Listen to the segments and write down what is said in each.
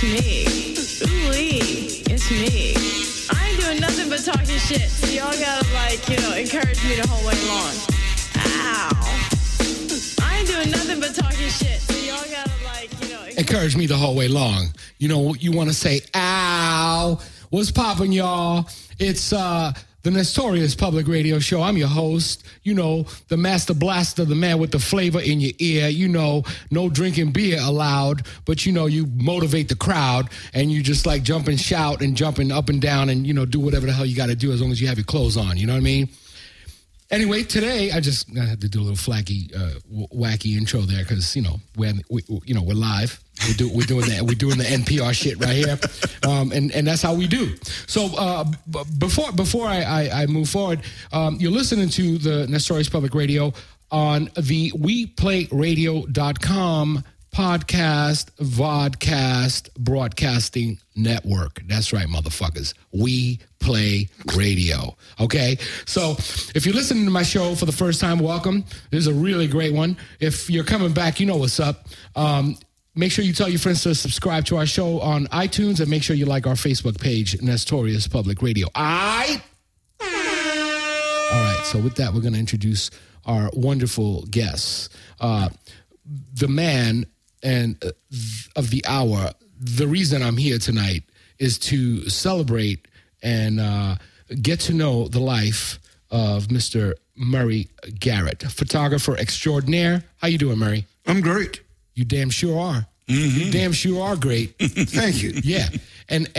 me. Ooh-wee, it's me. I ain't doing nothing but talking shit, so y'all gotta, encourage me the whole way long. Ow. I ain't doing nothing but talking shit, so y'all gotta, encourage me the whole way long. You know, you want to say, ow. What's poppin', y'all? It's the Nestorius Public Radio Show. I'm your host, the master blaster, the man with the flavor in your ear. No drinking beer allowed, but you motivate the crowd and you just jump and shout and jumping up and down and, do whatever the hell you got to do as long as you have your clothes on. You know what I mean? Anyway, today I had to do a little wacky intro there because we're live. We're doing the NPR shit right here, and that's how we do. So before I move forward, you're listening to the Nestorius Public Radio on the WePlayRadio.com podcast, vodcast, broadcasting network. That's right, motherfuckers. We Play Radio. Okay? So if you're listening to my show for the first time, welcome. This is a really great one. If you're coming back, you know what's up. Make sure you tell your friends to subscribe to our show on iTunes and make sure you like our Facebook page, Nestorius Public Radio. All right, so with that, we're going to introduce our wonderful guests. The man of the hour. The reason I'm here tonight is to celebrate and get to know the life of Mr. Murray Garrett, photographer extraordinaire. How you doing, Murray? I'm great. You damn sure are. Mm-hmm. You damn sure are great. Thank you. Yeah. And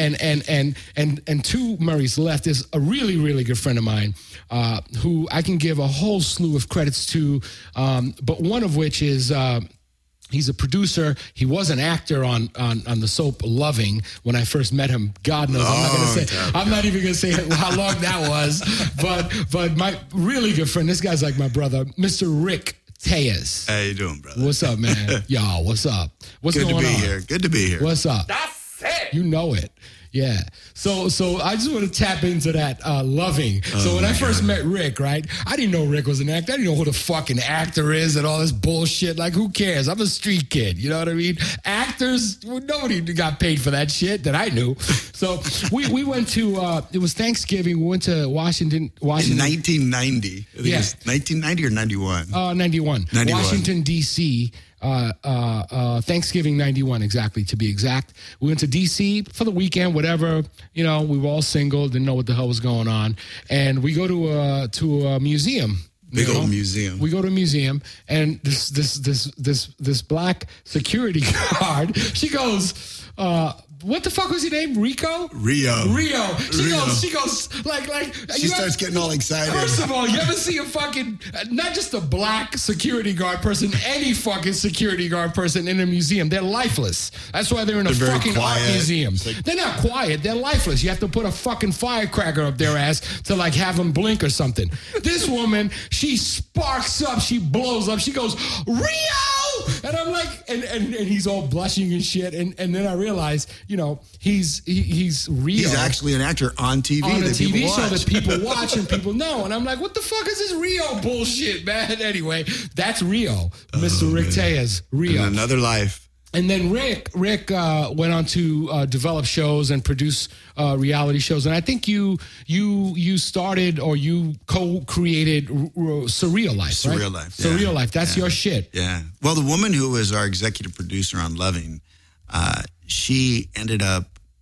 to Murray's left is a really, really good friend of mine who I can give a whole slew of credits to, but one of which is he's a producer. He was an actor on the soap Loving when I first met him. God knows. I'm not even going to say how long that was. But my really good friend, this guy's like my brother, Mr. Rick Tejas. How you doing, brother? What's up, man? Y'all, what's up? What's Good going on? Good to be here. Good to be here. What's up? That's it. You know it. Yeah. So I just want to tap into that Loving. So when I first met Rick, right, I didn't know Rick was an actor. I didn't know who the fucking actor is and all this bullshit. Like, who cares? I'm a street kid. You know what I mean? Actors, nobody got paid for that shit that I knew. So we went to, it was Thanksgiving. We went to Washington. In 1990. I think it was 1990 or 91? 91. Washington, D.C., Thanksgiving 91, exactly, to be exact. We went to D.C. for the weekend, whatever. We were all single, didn't know what the hell was going on. And we go to a museum. Big old museum. We go to a museum, and this black security guard, she goes, what the fuck was your name? Rio. She goes like. She starts getting all excited. First of all, you ever see a fucking, not just a black security guard person, any fucking security guard person in a museum? They're lifeless. That's why they're in a fucking art museum. They're not quiet. They're lifeless. You have to put a fucking firecracker up their ass to have them blink or something. This woman, she sparks up. She blows up. She goes, Rio! And I'm like, and he's all blushing and shit. And then I realize, he's Rio. He's actually an actor on TV. On a TV show that people watch and people know. And I'm like, what the fuck is this Rio bullshit, man? Anyway, that's Rio. Mr. Rick Tejas, Rio. In another life. And then Rick went on to develop shows and produce reality shows. And I think you started or you co-created Surreal Life, right? Surreal Life. Surreal Life. That's your shit. Yeah. Well, the woman who was our executive producer on Loving, she ended up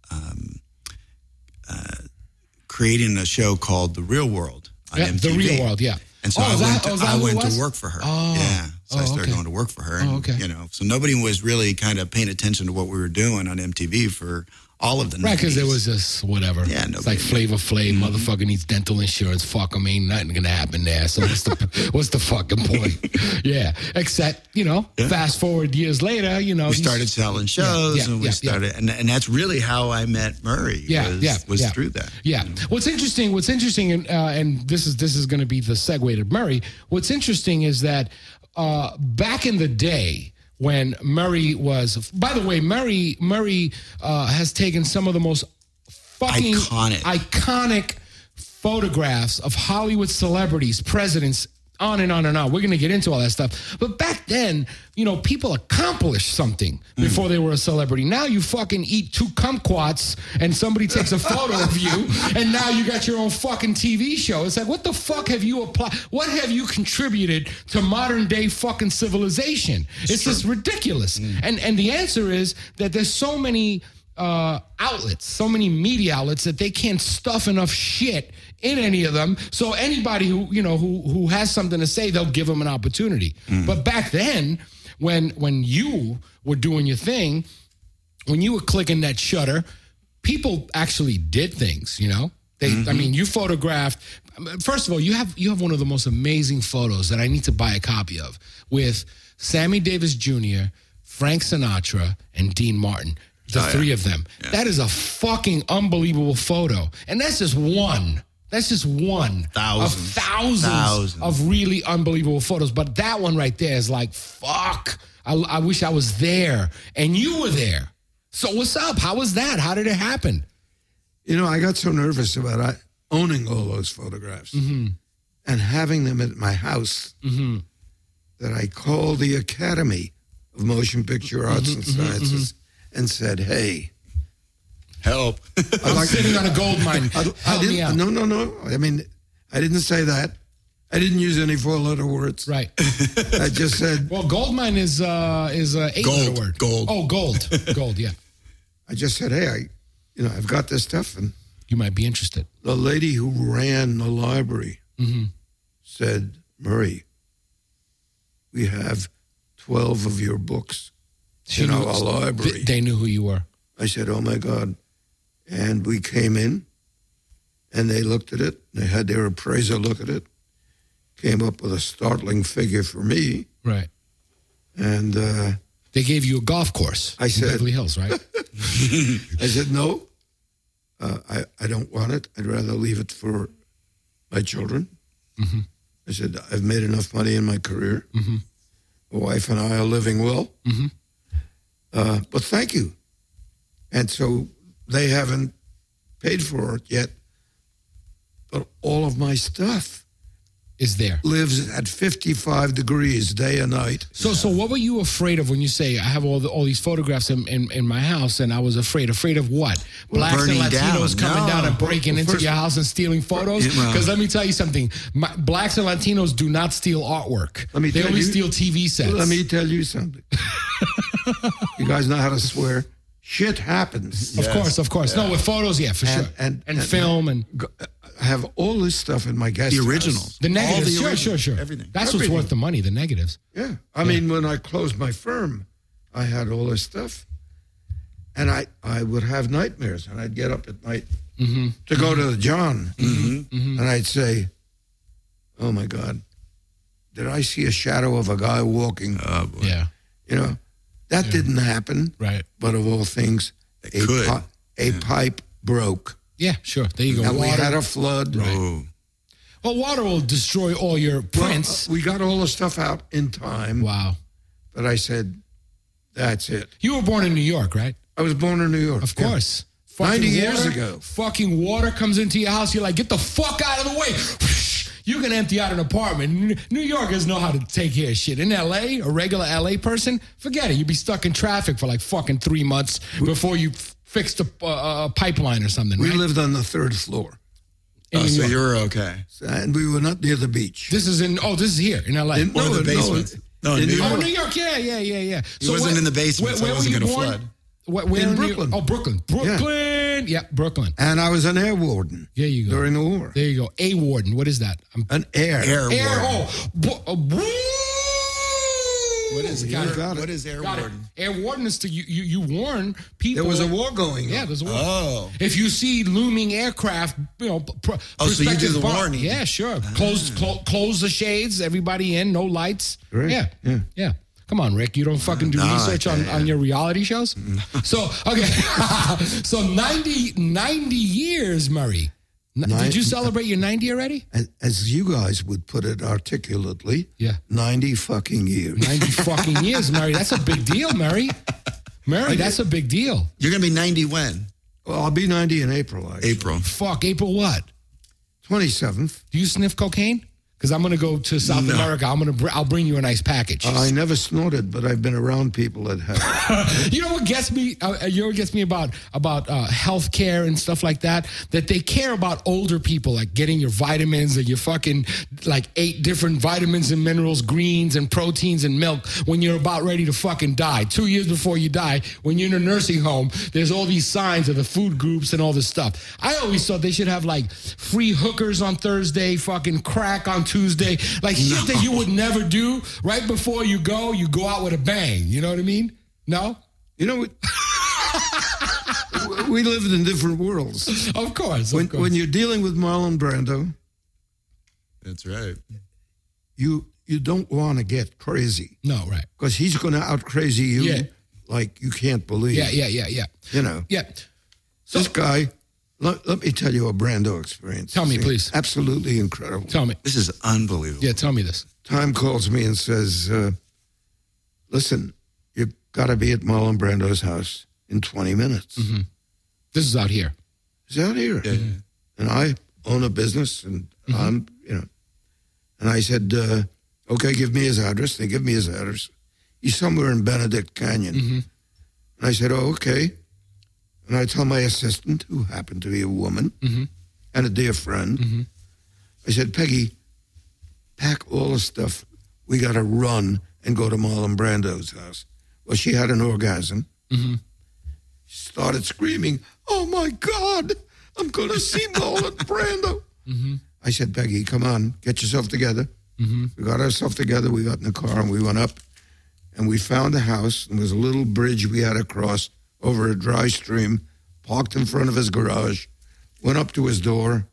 creating a show called The Real World on MTV. The Real World, yeah. And so I went to work for her. Oh. Yeah. So I started going to work for her. And, so nobody was really kind of paying attention to what we were doing on MTV for all of the 90s. Right, because it was just whatever. Yeah, it's like Flavor Flav, motherfucker needs dental insurance. Fuck him, ain't nothing gonna happen there. So what's the fucking point? Yeah, except fast forward years later, we started selling shows, and we started, and that's really how I met Murray. Was through that. Yeah. What's interesting, and this is going to be the segue to Murray. What's interesting is that back in the day, when Murray was, by the way, Murray has taken some of the most fucking iconic photographs of Hollywood celebrities, presidents, on and on and on. We're going to get into all that stuff. But back then, people accomplished something before they were a celebrity. Now you fucking eat 2 kumquats and somebody takes a photo of you and now you got your own fucking TV show. It's like, what the fuck have you applied? What have you contributed to modern day fucking civilization? It's just ridiculous. And the answer is that there's so many outlets, so many media outlets that they can't stuff enough shit in any of them. So anybody who has something to say, they'll give them an opportunity. But back then, when you were doing your thing, when you were clicking that shutter, people actually did things. I mean, you photographed. First of all, you have one of the most amazing photos that I need to buy a copy of with Sammy Davis Jr., Frank Sinatra, and Dean Martin. The 3 of them. Yeah. That is a fucking unbelievable photo. And that's just one. That's just one of thousands of really unbelievable photos. But that one right there is like, fuck. I wish I was there. And you were there. So what's up? How was that? How did it happen? I got so nervous about owning all those photographs and having them at my house that I called the Academy of Motion Picture Arts and Sciences and said, hey, help. I'm sitting on a gold mine. Help me out. No. I mean, I didn't say that. I didn't use any 4-letter words. Right. I just said. Well, gold mine is a 8-letter word. Gold. Oh, gold. Gold, yeah. I just said, hey, I've got this stuff. And you might be interested. The lady who ran the library said, Murray, we have 12 of your books in our library. They knew who you were. I said, oh, my God. And we came in, and they looked at it. They had their appraiser look at it, came up with a startling figure for me. Right. And they gave you a golf course in Beverly Hills, right? I said, no, I don't want it. I'd rather leave it for my children. I said, I've made enough money in my career. My wife and I are living well. But thank you. And so they haven't paid for it yet. But all of my stuff is there. Lives at 55 degrees day and night. So what were you afraid of when you say, I have all these photographs in my house and I was afraid? Afraid of what? Blacks and Latinos coming down and breaking into your house and stealing photos? Because let me tell you something. Blacks and Latinos do not steal artwork. They only steal TV sets. Let me tell you something. You guys know how to swear. Shit happens. Of course. No, with photos, yeah, for sure. And film and... I have all this stuff in my guest The originals. house. The negatives, sure. Everything. That's what's worth the money, the negatives. Yeah. I mean, when I closed my firm, I had all this stuff. And I would have nightmares. And I'd get up at night to go to the John. And I'd say, oh, my God, did I see a shadow of a guy walking? Oh, boy. Yeah. That didn't happen. Right. But of all things, a pipe broke. Yeah, sure. There you go. And we had a flood. Right. Oh. Well, water will destroy all your prints. We got all the stuff out in time. Wow. But I said, that's it. You were born in New York, right? I was born in New York. Of course. 90 years ago. Fucking water comes into your house. You're like, get the fuck out of the way. You can empty out an apartment. New Yorkers know how to take care of shit. In L.A., a regular L.A. person, forget it. You'd be stuck in traffic for like fucking 3 months before you fixed a pipeline or something, We right? lived on the 3rd floor. So you're okay. And we were not near the beach. This is here in L.A. Or the basement. No, in New York. Oh, New York, yeah. It wasn't in the basement, so it wasn't going to flood. Where in Brooklyn. Brooklyn. Yeah, Brooklyn. And I was an air warden. There you go. During the war. There you go. A warden. What is that? An air warden. What is it? What is air warden? Air warden is you warn people. There was a war going on. Yeah, there's a war. Oh. If you see looming aircraft, so you do the warning. Yeah, sure. Close the shades. Everybody in. No lights. Right. Yeah. Come on, Rick. You don't fucking do research on your reality shows? So, okay. So 90 years, Murray. Did you celebrate your 90 already? As you guys would put it articulately, 90 fucking years. 90 fucking years, Murray. That's a big deal, Murray. Murray, that's a big deal. You're going to be 90 when? Well, I'll be 90 in April, actually. April. Fuck, April what? 27th. Do you sniff cocaine? Because I'm going to go to South America. I'll bring you a nice package. I never snorted, but I've been around people that have. You know what gets me? About healthcare and stuff like that. That they care about older people, like getting your vitamins and your fucking like 8 different vitamins and minerals, greens and proteins and milk when you're about ready to fucking die. 2 years before you die, when you're in a nursing home, there's all these signs of the food groups and all this stuff. I always thought they should have like free hookers on Thursday, fucking crack on Tuesday, like shit that you would never do. Right before you go out with a bang. You know what I mean? No? You know, we lived in different worlds. Of course. When you're dealing with Marlon Brando, that's right. You don't want to get crazy. No, right. Because he's going to out crazy you like you can't believe. Yeah. You know. Yeah. So, this guy, let me tell you a Brando experience. Tell me, please. Absolutely incredible. Tell me. This is unbelievable. Yeah, tell me this. Time calls me and says, listen, you've got to be at Marlon Brando's house in 20 minutes. Mm-hmm. This is out here. It's out here. Yeah. And I own a business, and I'm, and I said, okay, give me his address. They give me his address. He's somewhere in Benedict Canyon. Mm-hmm. And I said, oh, okay. And I tell my assistant, who happened to be a woman and a dear friend, I said, Peggy, pack all the stuff. We got to run and go to Marlon Brando's house. Well, she had an orgasm. She started screaming, oh, my God, I'm going to see Marlon Brando. I said, Peggy, come on, get yourself together. We got ourselves together. We got in the car and we went up and we found a house. And there was a little bridge we had to cross over a dry stream, parked in front of his garage, went up to his door,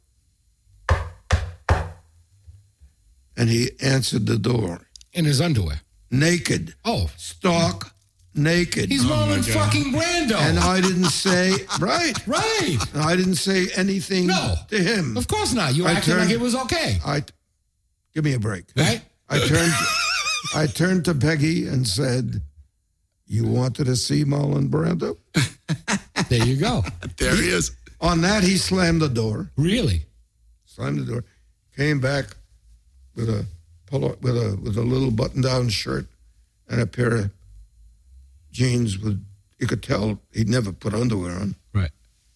and he answered the door. In his underwear? Naked. Oh. Stark naked. He's Marlon fucking Brando. And I didn't say, right. And I didn't say anything to him. Of course not. You acted like it was okay. Give me a break. Right? I turned to Peggy and said, you wanted to see Marlon Brando? There you go. There he is. On that, he slammed the door. Really? Slammed the door. Came back with a little button-down shirt and a pair of jeans with, you could tell he'd never put underwear on. Right.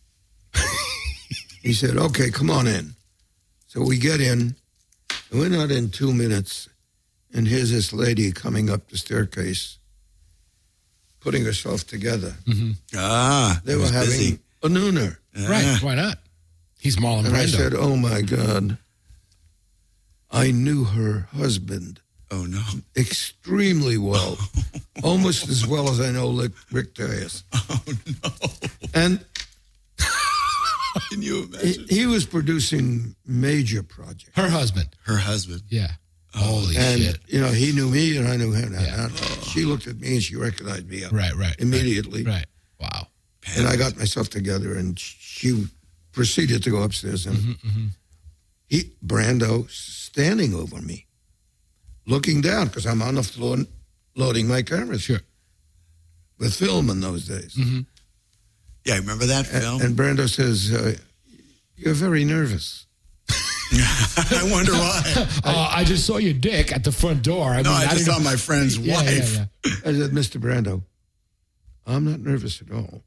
He said, okay, come on in. So we get in, and we're not in 2 minutes, and here's this lady coming up the staircase, putting herself together. They were having busy. A nooner. Right, why not? He's Marlon Brando. And I said, oh, my God, I knew her husband. Oh, no. Extremely well. Almost as well as I know Rick Dias. Oh, no. And can you imagine? He was producing major projects. Her husband. Yeah. Holy shit. You know, he knew me and I knew him. Yeah. She looked at me and she recognized me immediately. Right. Wow. And I got myself together and she proceeded to go upstairs. And Brando standing over me, looking down, because I'm on the floor loading my cameras. Sure. With film in those days. Yeah, remember that film? And Brando says, you're very nervous. I wonder why. I just saw your dick at the front door. I just saw my friend's wife. Yeah. I said, Mr. Brando, I'm not nervous at all.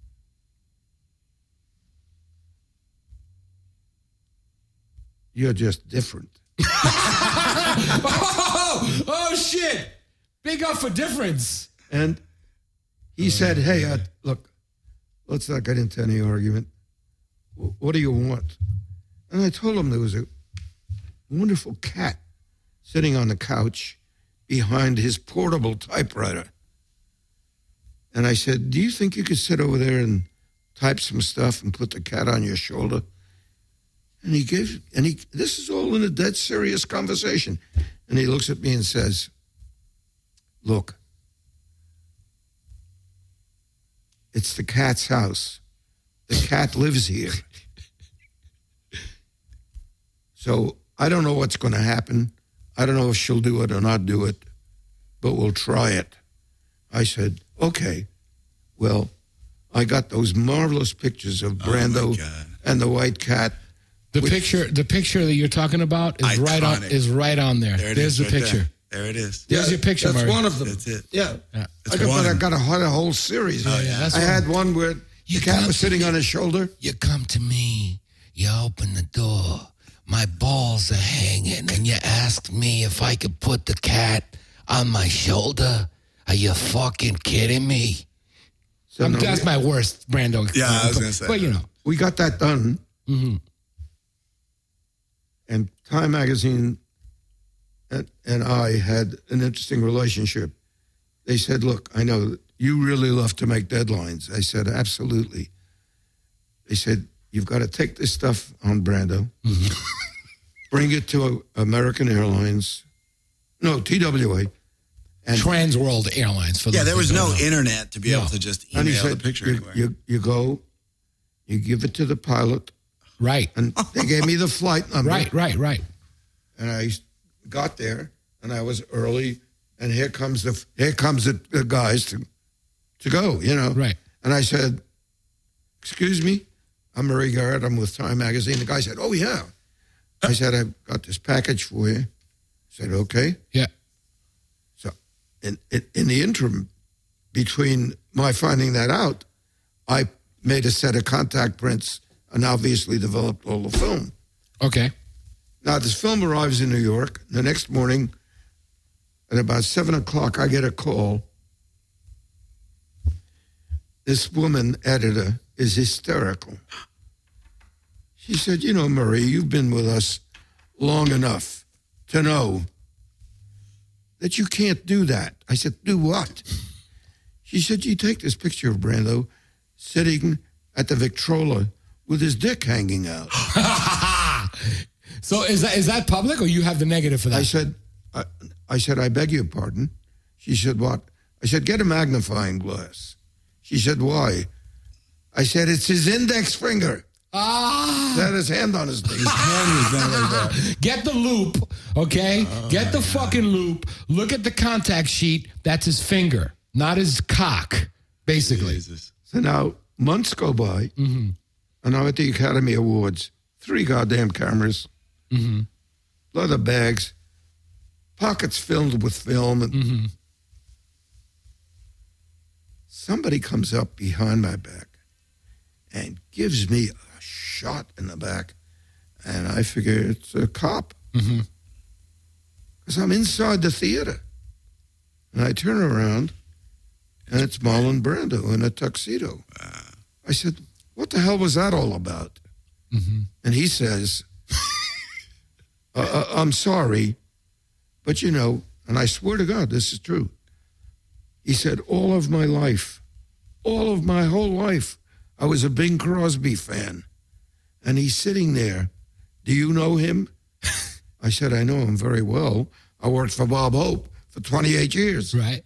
You're just different. Oh, shit. Big up for difference. And he said, hey, look, let's not get into any argument. What do you want? And I told him there was a wonderful cat sitting on the couch behind his portable typewriter. And I said, do you think you could sit over there and type some stuff and put the cat on your shoulder? And this is all in a dead serious conversation. And he looks at me and says, look, it's the cat's house. The cat lives here. So I don't know what's going to happen. I don't know if she'll do it or not do it, but we'll try it. I said, okay. Well, I got those marvelous pictures of Brando and the white cat. The picture that you're talking about is Iconic. right on there. There it There's is the right picture. There it is. There's your picture, That's Murray. one of them. That's it. Yeah. It's I got a whole series. that's I one. had one where the cat was sitting on his shoulder. You come to me, you open the door, my balls are hanging, and you asked me if I could put the cat on my shoulder. Are you fucking kidding me? So no, that's my worst Brando. Yeah, I was going to say. But, you know. we got that done. Mm-hmm. And Time Magazine and I had an interesting relationship. They said, look, I know you really love to make deadlines. I said, absolutely. They said, you've got to take this stuff on Brando, bring it to American Airlines, no, TWA. And Trans World Airlines. For there was no internet to be able to just and he email said, the picture anywhere. you go, you give it to the pilot. Right. And they gave me the flight number. Right. And I got there, and I was early, and here comes the guys to go, you know. Right. And I said, excuse me, I'm Murray Garrett, I'm with Time Magazine. The guy said, oh, yeah. I said, I've got this package for you. I said, okay. Yeah. So in the interim, between my finding that out, I made a set of contact prints and obviously developed all the film. Okay. Now, this film arrives in New York. The next morning, at about 7 o'clock, I get a call. This woman, editor, is hysterical. She said, you know, Murray, you've been with us long enough to know that you can't do that. I said, do what? She said, you take this picture of Brando sitting at the Victrola with his dick hanging out. So is that public, or you have the negative for that? I said, I beg your pardon. She said, what? I said, get a magnifying glass. She said, why? I said, it's his index finger. He had his hand on his knee. His hand was down like that. Get the loop, okay? Get the fucking loop. Look at the contact sheet. That's his finger, not his cock, basically. Jesus. So now, months go by, and I'm at the Academy Awards. 3 goddamn cameras, leather bags, pockets filled with film. And somebody comes up behind my back and gives me a shot in the back, and I figure it's a cop. Because I'm inside the theater. And I turn around, and it's Marlon Brando in a tuxedo. I said, what the hell was that all about? And he says, I'm sorry, but you know, and I swear to God, this is true. He said, all of my whole life, I was a Bing Crosby fan. And he's sitting there. Do you know him? I said, I know him very well. I worked for Bob Hope for 28 years. Right.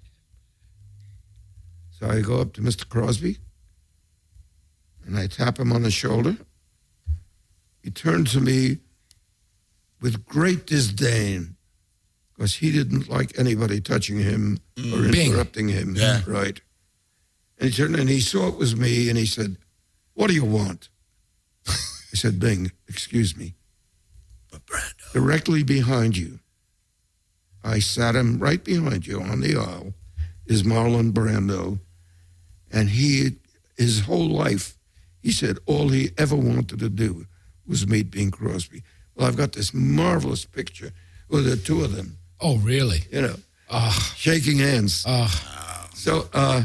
So I go up to Mr. Crosby, and I tap him on the shoulder. He turned to me with great disdain, because he didn't like anybody touching him or interrupting him. Yeah. Right. And he turned and he saw it was me, and he said, what do you want? I said, Bing, excuse me. But Brando. Directly behind you, I sat him right behind you on the aisle, is Marlon Brando. And his whole life, he said all he ever wanted to do was meet Bing Crosby. Well, I've got this marvelous picture with the two of them. Oh, really? You know, shaking hands. So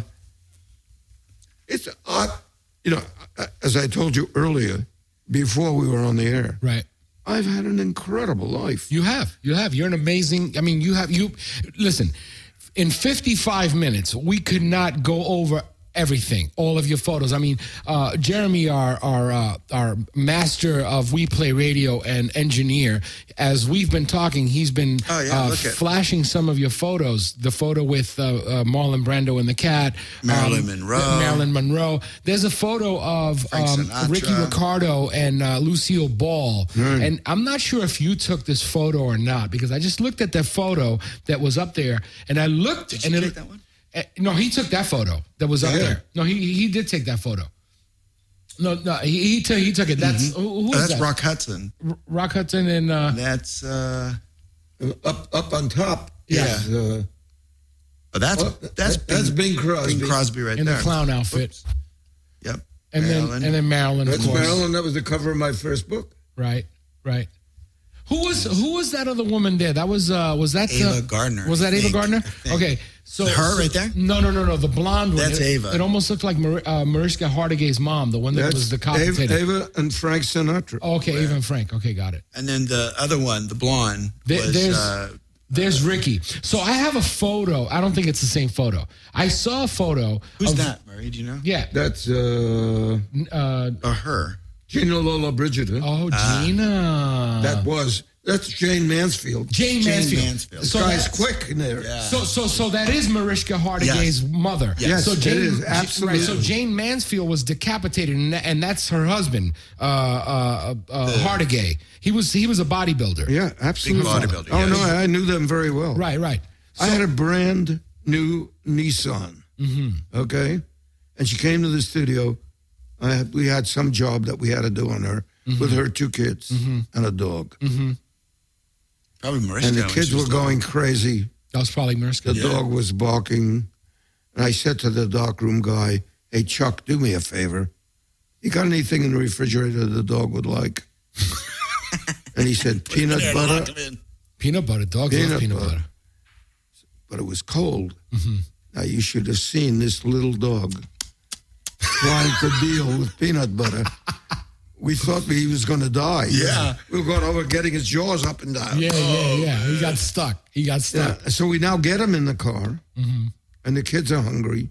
it's odd. You know, as I told you earlier, before we were on the air, Right. I've had an incredible life. You have. You're an amazing, I mean, listen, in 55 minutes, we could not go over everything, all of your photos. I mean, Jeremy, our master of We Play Radio and engineer, as we've been talking, he's been flashing some of your photos. The photo with Marlon Brando and the cat. Marilyn Monroe. There's a photo of Ricky Ricardo and Lucille Ball. And I'm not sure if you took this photo or not, because I just looked at that photo that was up there, and I looked. Did you take that one? No, he took that photo that was up there. No, he did take that photo. No, he took it. That's who is That's that? Rock Hudson. Rock Hudson and That's up on top. Yeah. is, that's Bing Crosby. Bing Crosby right in there. the clown outfit. Oops. Yep. And then Marilyn, of That's course. Marilyn. That was the cover of my first book. Right. Who was that other woman there? That was that Ava Gardner. Was that I Ava think. Gardner? I think. Okay, so Her right there? No, the blonde one. That's Ava. It almost looked like Mariska Hargitay's mom, the one that was the commentator. Ava and Frank Sinatra. Oh, okay, Ava and Frank. Okay, got it. And then the other one, the blonde, There's Ricky. So I have a photo. I don't think it's the same photo. I saw a photo. Who's that, Murray? Do you know? Yeah. That's Or her. Gina Lola Brigida. Oh, Gina. That's Jane Mansfield. Jane Mansfield. So guy's quick in there. Yeah. So that is Mariska Hargitay's mother. Yes, so Jane, it is, absolutely. Right, so Jane Mansfield was decapitated, and that's her husband, Hargitay. He was a bodybuilder. Yeah, absolutely. Big bodybuilder, Oh, yes. no, I knew them very well. Right. I had a brand new Nissan. Okay? And she came to the studio. We had some job that we had to do on her with her 2 kids and a dog. Probably Mariska. And the when kids she was were going crazy. That was probably Mariska. The dog was barking. And I said to the darkroom guy, hey, Chuck, do me a favor. You got anything in the refrigerator the dog would like? And he said, peanut butter. Peanut butter. Dogs love peanut butter. But it was cold. Now, you should have seen this little dog trying to deal with peanut butter. We thought he was going to die. Yeah. We were going over getting his jaws up and down. Yeah. He got stuck. Yeah. So we now get him in the car, and the kids are hungry.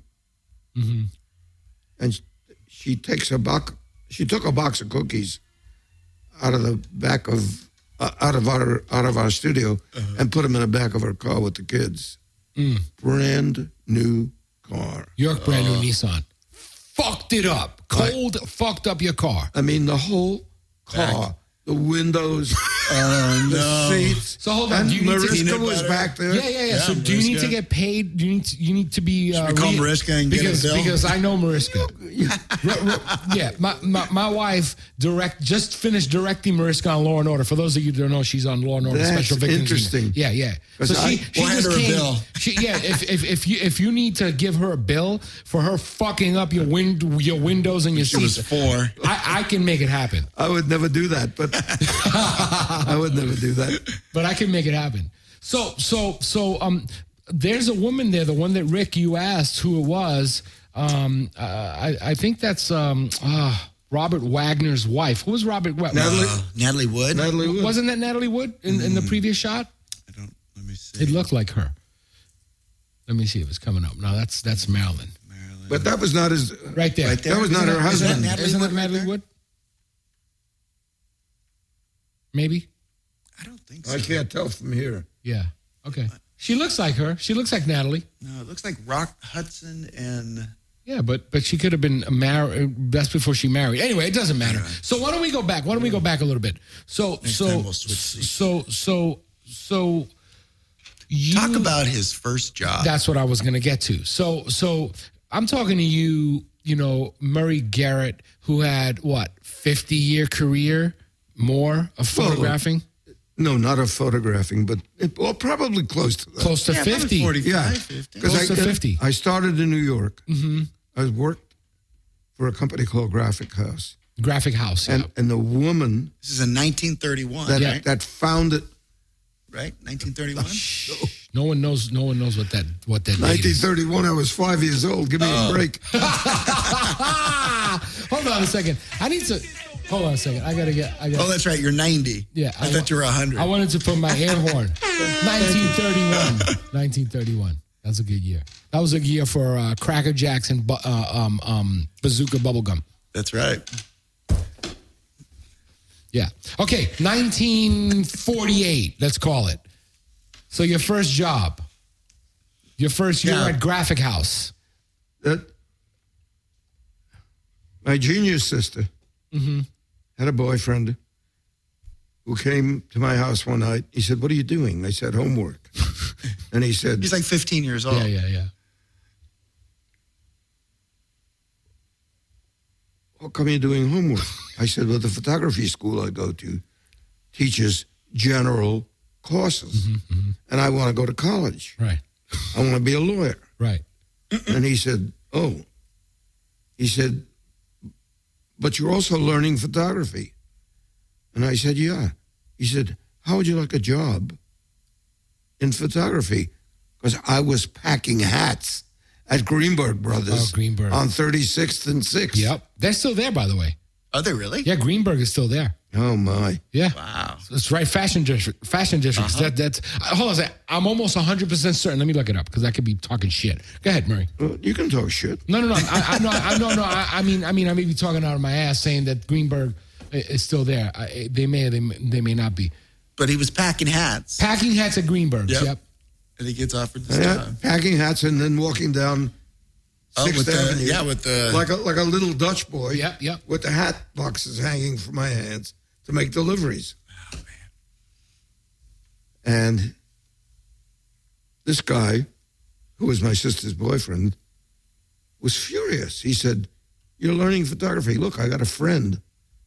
And she took a box of cookies out of the back of out of our studio and put them in the back of her car with the kids. Brand new car. Your brand new Nissan. Fucked it up. Cold fucked up your car. I mean, the whole car, the windows, the seats. So hold on. And Do you need to Mariska was back there. Yeah. So do you need to get paid? Do you need to be call Mariska and get a bill? Because I know Mariska. Yeah, my wife just finished directing Mariska on Law and Order. For those of you who don't know, she's on Law and Order That's Special Victims interesting. Unit. Yeah. So she we'll hand just her a came. bill. If you need to give her a bill for her fucking up your windows and your She was seats, 4. I can make it happen. I would never do that, but I would never do that. But I can make it happen. So there's a woman there, the one that Rick, you asked who it was. I think that's Robert Wagner's wife. Who was Robert Wagner? Natalie Wood. Natalie Wood. Wasn't that Natalie Wood in the previous shot? Let me see. It looked like her. Let me see if it's coming up. No, that's Marilyn. But that was not his. Right there. That was not her husband. Isn't that Natalie Wood? Maybe? I don't think so. I can't tell from here. Yeah. Okay. She looks like her. She looks like Natalie. No, it looks like Rock Hudson and... Yeah, but she could have been married. That's before she married. Anyway, it doesn't matter. Yeah. So why don't we go back? A little bit? Next time we'll switch seats. So you Talk about his first job. That's what I was going to get to. So I'm talking to you. You know, Murray Garrett, who had 50-year career more of photographing. No, not of photographing, but probably close to that. Close to 50. 45, 50. Close to 50. I started in New York. I worked for a company called Graphic House. Graphic House, yeah. And the woman This is in 1931, right? that founded Right? 1931? No one knows what that date is. 1931. I was 5 years old. Give me a break. Hold on a second. Hold on a second. I gotta get. Oh, that's right. You're 90. Yeah. I thought you were 100. I wanted to put my air horn. 1931. That's a good year. That was a year for Cracker Jacks and Bazooka Bubblegum. That's right. Yeah. Okay. 1948. Let's call it. So your first job. Your first year at Graphic House. My junior sister had a boyfriend who came to my house one night. He said, "What are you doing?" I said, "Homework." And he said, He's like 15 years old. Yeah. how come you're doing homework? I said, well, the photography school I go to teaches general courses, and I want to go to college. Right. I want to be a lawyer. Right. And he said, but you're also learning photography. And I said, yeah. He said, how would you like a job in photography? Because I was packing hats at Greenberg Brothers Greenberg. on 36th and 6th. Yep. They're still there, by the way. Are they really? Yeah, Greenberg is still there. Oh, my. Yeah. Wow. That's right, fashion district. That's hold on a second. I'm almost 100% certain. Let me look it up because I could be talking shit. Go ahead, Murray. You can talk shit. No. I mean, I may be talking out of my ass saying that Greenberg is still there. They may not be. But he was packing hats. Packing hats at Greenberg. Yep. And he gets offered this job. Packing hats and then walking down 6th Avenue. With the... Like a little Dutch boy. Yep. With the hat boxes hanging from my hands to make deliveries. Oh, man. And this guy, who was my sister's boyfriend, was furious. He said, you're learning photography. Look, I got a friend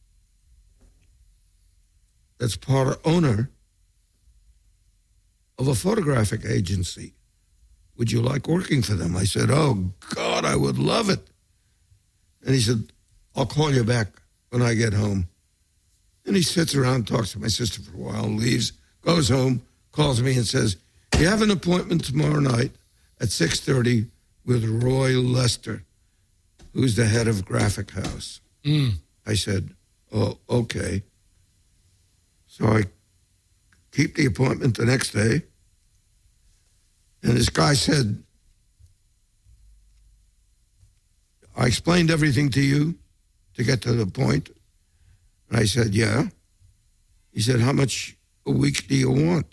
that's owner of a photographic agency. Would you like working for them? I said, oh, God, I would love it. And he said, I'll call you back when I get home. And he sits around, talks to my sister for a while, leaves, goes home, calls me and says, you have an appointment tomorrow night at 6:30 with Roy Lester, who's the head of Graphic House. I said, oh, okay. So I keep the appointment the next day. And this guy said, I explained everything to you to get to the point. And I said, yeah. He said, how much a week do you want?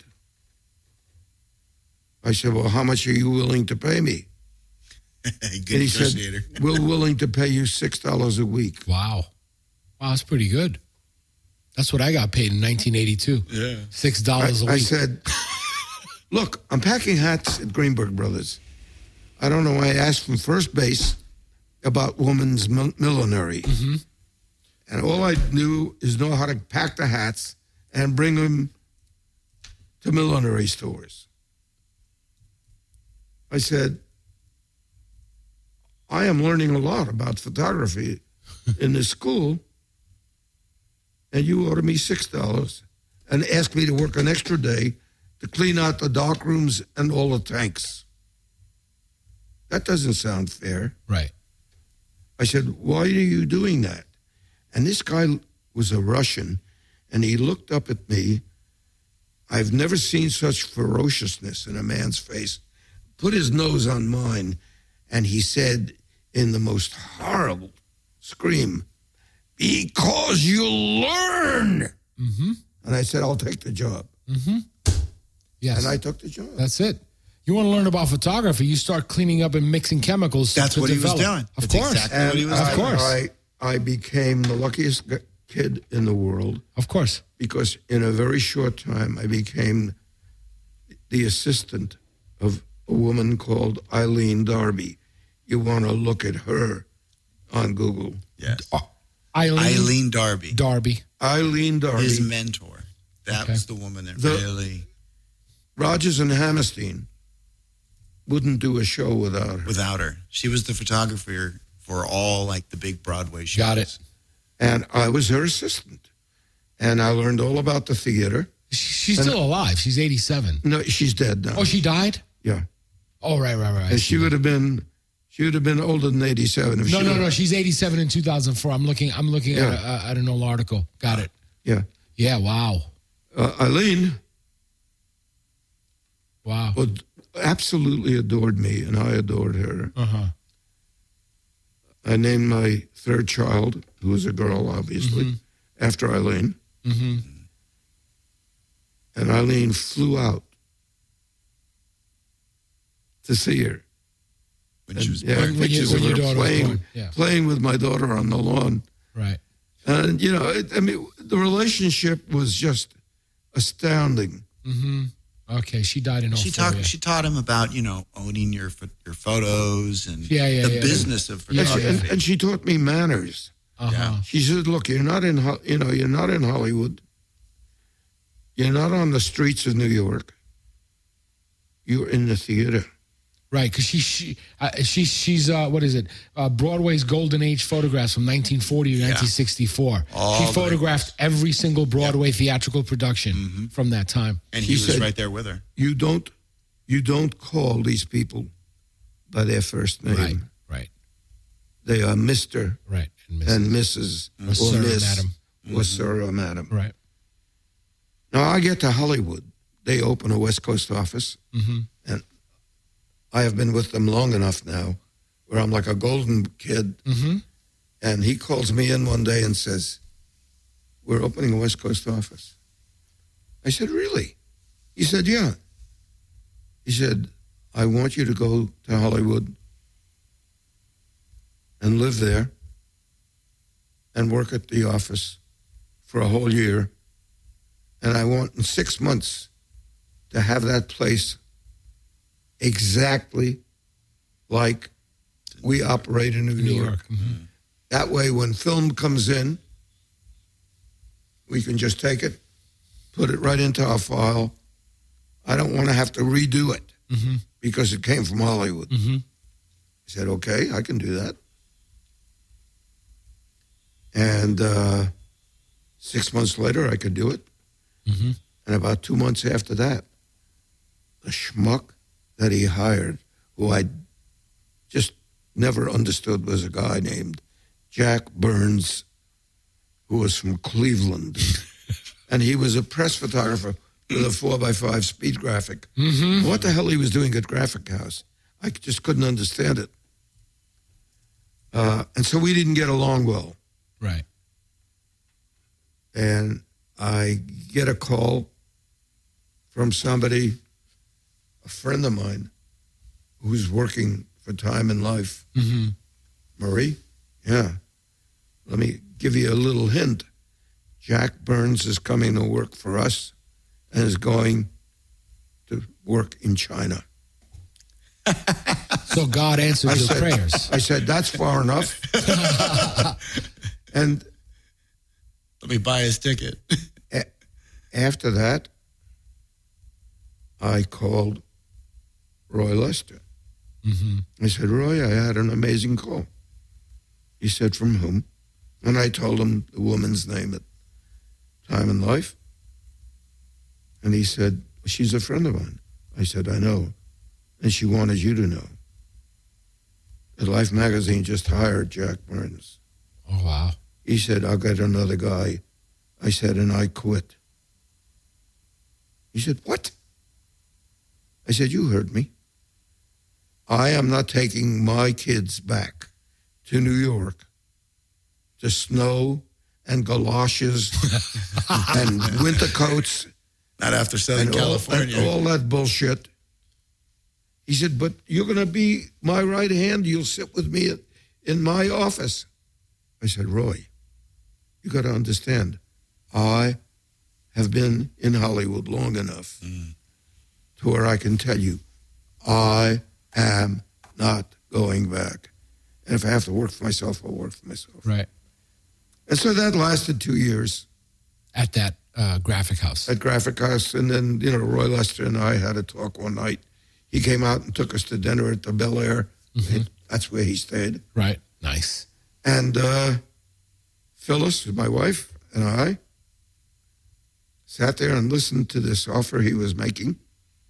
I said, well, how much are you willing to pay me? Good and he negotiator. said, we're willing to pay you $6 a week. Wow, that's pretty good. That's what I got paid in 1982. Yeah. $6 a week. I said, look, I'm packing hats at Greenberg Brothers. I don't know why I asked from first base about women's millinery. And all I knew is know how to pack the hats and bring them to millinery stores. I said, I am learning a lot about photography in this school, and you order me $6 and ask me to work an extra day to clean out the dark rooms and all the tanks. That doesn't sound fair. Right. I said, why are you doing that? And this guy was a Russian, and he looked up at me. I've never seen such ferociousness in a man's face. Put his nose on mine, and he said in the most horrible scream, because you'll learn. And I said, I'll take the job. Yes. And I took the job. That's it. You want to learn about photography, you start cleaning up and mixing chemicals. That's what develop. he was doing. Of That's course. exactly what he was Of doing. course. I became the luckiest kid in the world. Of course. Because in a very short time, I became the assistant of a woman called Eileen Darby. You want to look at her on Google. Yes. Eileen Darby. Eileen Darby. His mentor. That was the woman that really... Rodgers and Hammerstein wouldn't do a show without her. She was the photographer for all like the big Broadway shows. Got it. And I was her assistant. And I learned all about the theater. She's still alive. She's 87. No, she's dead now. Oh, she died? Yeah. Oh, right. And she would have been older than 87. If No. She's 87 in 2004. I'm looking at an old article. Got it. Yeah. Yeah. Wow. Eileen. Wow. Absolutely adored me, and I adored her. I named my third child, who was a girl, obviously, after Eileen. And Eileen flew out to see her. When she was pictures of her playing with my daughter on the lawn. Right. And, the relationship was just astounding. Okay, she died in 04. She taught him about, owning your photos and the business of photography. And she taught me manners. Uh-huh. She said, "Look, you're not in Hollywood. You're not on the streets of New York. You're in the theater." Right, because she's what is it? Broadway's golden age photographs from 1940 to 1964. She photographed every single Broadway theatrical production from that time. And he was right there with her. You don't call these people by their first name. Right. They are Mr. Right. and Mrs. Or Sir, Madam. Or Sir or Madam. Right. Now I get to Hollywood. They open a West Coast office. And I have been with them long enough now where I'm like a golden kid. And he calls me in one day and says, "We're opening a West Coast office." I said, "Really?" He said, "Yeah." He said, "I want you to go to Hollywood and live there and work at the office for a whole year. And I want in 6 months to have that place exactly like we operate in New York. That way, when film comes in, we can just take it, put it right into our file. I don't want to have to redo it because it came from Hollywood." I said, "Okay, I can do that." And 6 months later, I could do it. And about 2 months after that, the schmuck that he hired, who I just never understood, was a guy named Jack Burns, who was from Cleveland. And he was a press photographer with a 4x5 speed graphic. What the hell he was doing at Graphic House? I just couldn't understand it. And so we didn't get along well. Right. And I get a call from somebody, a friend of mine, who's working for Time and Life. "Marie, yeah, let me give you a little hint. Jack Burns is coming to work for us and is going to work in China." So God answered your prayers. I said, "That's far enough." And let me buy his ticket. After that, I called Roy Lester. I said, "Roy, I had an amazing call." He said, "From whom?" And I told him the woman's name at Time and Life. And he said, "She's a friend of mine." I said, "I know. And she wanted you to know. The Life magazine just hired Jack Burns." Oh, wow. He said, "I'll get another guy." I said, "And I quit." He said, "What?" I said, "You heard me. I am not taking my kids back to New York to snow and galoshes and winter coats. Not after Southern California. And all that bullshit." He said, "But you're going to be my right hand. You'll sit with me in my office." I said, "Roy, you got to understand, I have been in Hollywood long enough to where I can tell you, I am not going back. And if I have to work for myself, I'll work for myself." Right. And so that lasted 2 years. At that Graphic House. At Graphic House. And then, Roy Lester and I had a talk one night. He came out and took us to dinner at the Bel Air. That's where he stayed. Right. Nice. And Phyllis, my wife, and I sat there and listened to this offer he was making.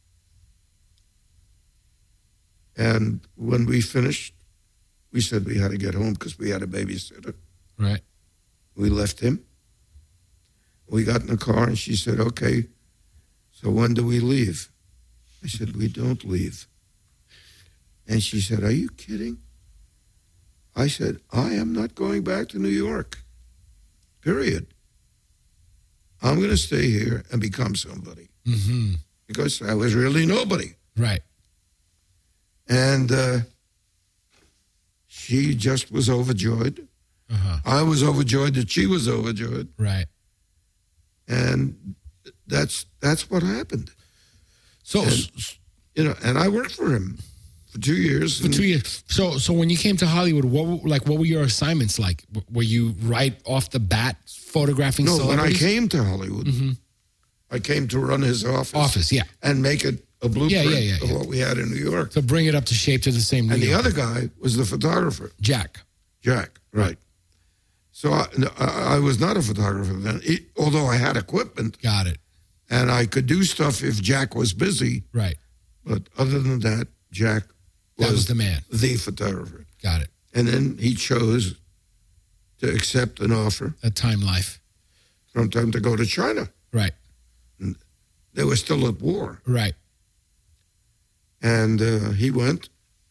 And when we finished, we said we had to get home because we had a babysitter. Right. We left him. We got in the car and she said, "Okay, so when do we leave?" I said, "We don't leave." And she said, "Are you kidding?" I said, "I am not going back to New York, period. I'm going to stay here and become somebody." Because I was really nobody. Right. And she just was overjoyed. I was overjoyed that she was overjoyed. Right. And that's what happened. So, and I worked for him For 2 years. For 2 years. So when you came to Hollywood, what were your assignments like? Were you right off the bat photographing celebrities? When I came to Hollywood, I came to run his office. And make it a blueprint of what we had in New York. So bring it up to shape to the same New York. And the other guy was the photographer. Jack, right. So I was not a photographer then, although I had equipment. Got it. And I could do stuff if Jack was busy. Right. But other than that, Jack was the man. The photographer. Got it. And then he chose to accept an offer. At Time Life. From time to go to China. Right. And they were still at war. Right. And he went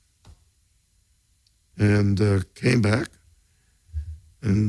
and came back. And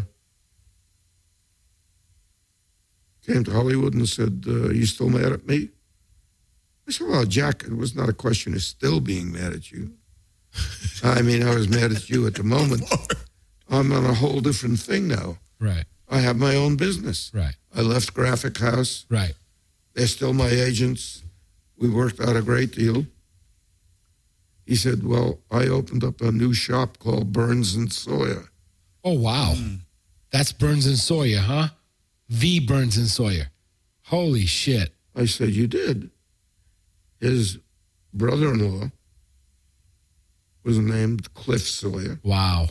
came to Hollywood and said, you still mad at me? I said, well, Jack, it was not a question of still being mad at you. I mean, I was mad at you at the moment. I'm on a whole different thing now. Right. I have my own business. Right. I left Graphic House. Right. They're still my agents. We worked out a great deal. He said, well, I opened up a new shop called Burns and Sawyer. Oh, wow. That's Burns and Sawyer, huh? The Burns and Sawyer. Holy shit. I said, you did. His brother-in-law was named Cliff Sawyer. Wow.